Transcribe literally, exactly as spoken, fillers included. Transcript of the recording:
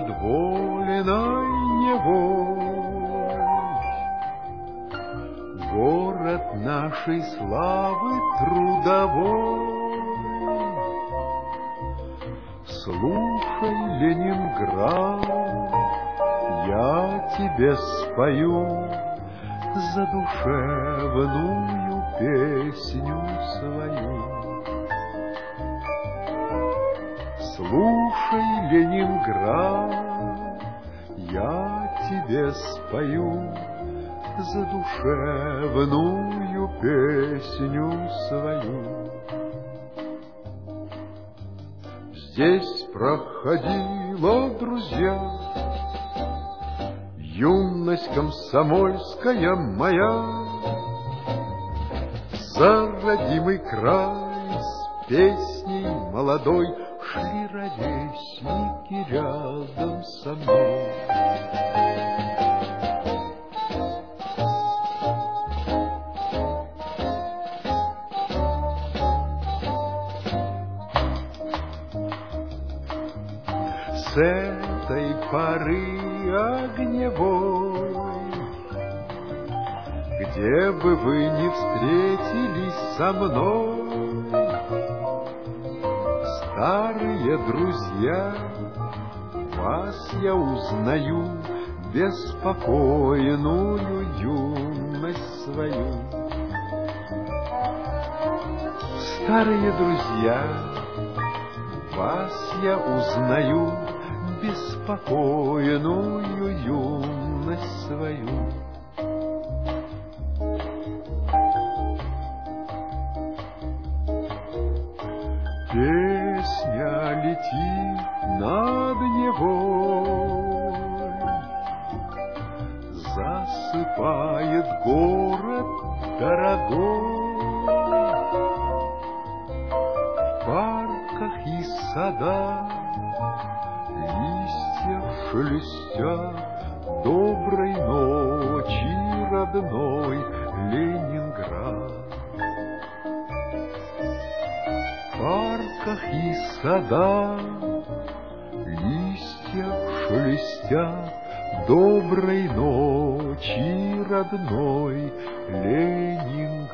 подволенной невой. Город нашей славы трудовой. Слушай, Ленинград, я тебе спою задушевную песню свою. Слушай, Ленинград, я тебе спою задушевную песню свою. Здесь проходила, друзья, юность комсомольская моя. За родимый край с песней молодой шли ровесники рядом со мной. С этой поры огневой, где бы вы ни встретились со мной, старые друзья, вас я узнаю, беспокойную юность свою. Старые друзья, вас я узнаю, беспокойную юность свою. Песня летит над Невой, засыпает город дорогой. В парках и садах листья шелестят, доброй ночи, родной Ленинград. В парках и садах листья шелестят, доброй ночи, родной Ленинград.